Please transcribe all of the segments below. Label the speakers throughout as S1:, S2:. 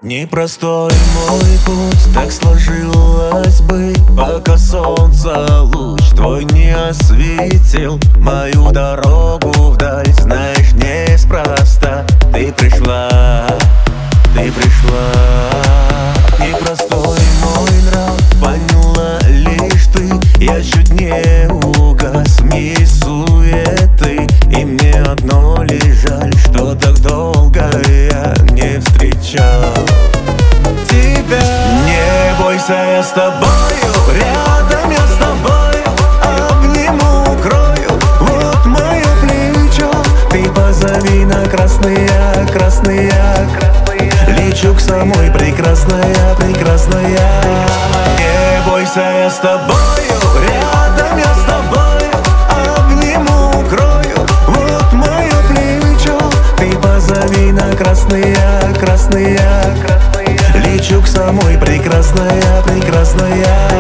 S1: Непростой мой путь, так сложилось быть, пока солнце луч твой не осветил мою дорогу вдаль. Знаешь, неспроста ты пришла, ты пришла. Непростой мой нрав, поняла лишь ты. Я чуть не угас в мире суеты, и мне одно лишь жаль, что так долго я не встречал тебя. Не бойся, я с тобою, рядом я с тобою, обниму, укрою, вот мое плечо. Ты позови на красные, красные, лечу к самой прекрасная, прекрасная. Не бойся, я с тобою, рядом я с тобою, обниму, укрою, вот мое плечо. Ты позови на красные, красные, лечу к самой прекрасная, прекрасная.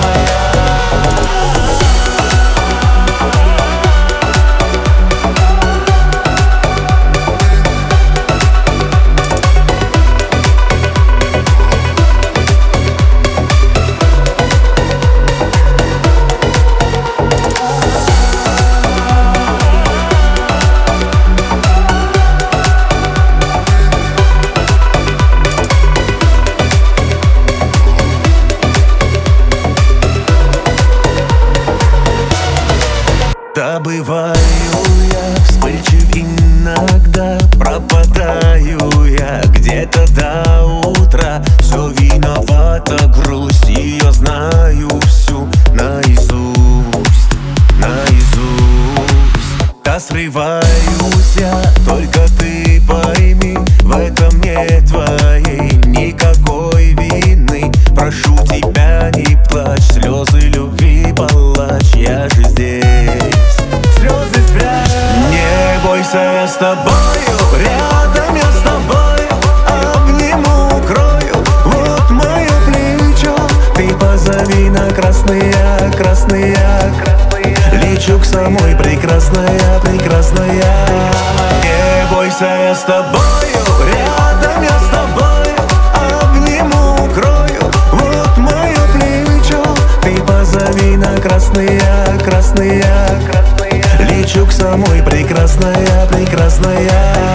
S1: Да, бываю я вспыльчив иногда, пропадаю я где-то до утра. Все виновата грусть, ее знаю всю наизусть, наизусть. Да, срываюсь я, только ты пойми, в этом нет твоей никакой вины. Прошу тебя, не плачь, слезы любви палачь, я же здесь, слезы спрячь. Не бойся, я с тобою, рядом я с тобою, обниму, укрою, вот мое плечо. Ты позови на красные, красные, лечу к самой прекрасная, прекрасная. Не бойся, я с тобою, рядом я с тобою, обниму, укрою, вот мое плечо. Ты позови на красные, красные, лечу к самой прекрасная, прекрасная.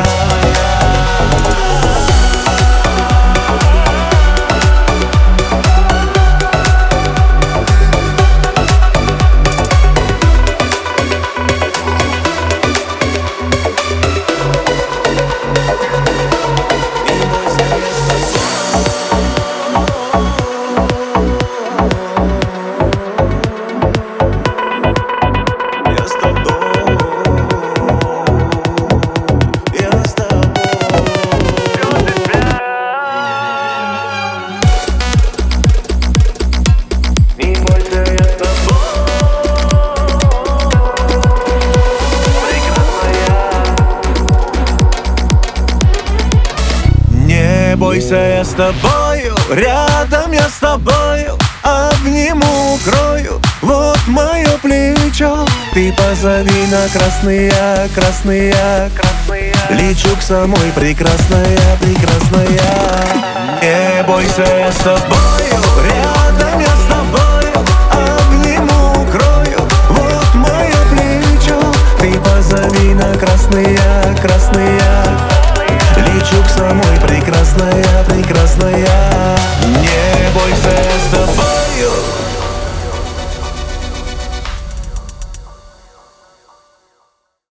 S1: Не бойся, я с тобою, рядом я с тобою, обниму, укрою, вот мое плечо. Ты позови на красные, красные, лечу к самой прекрасная, прекрасная. Не бойся, я с тобою, рядом я с тобою, обниму, укрою, вот мое плечо. Ты позови на красные, красные, лечу к самой прекрасная, прекрасная. Не бойся, я с тобой.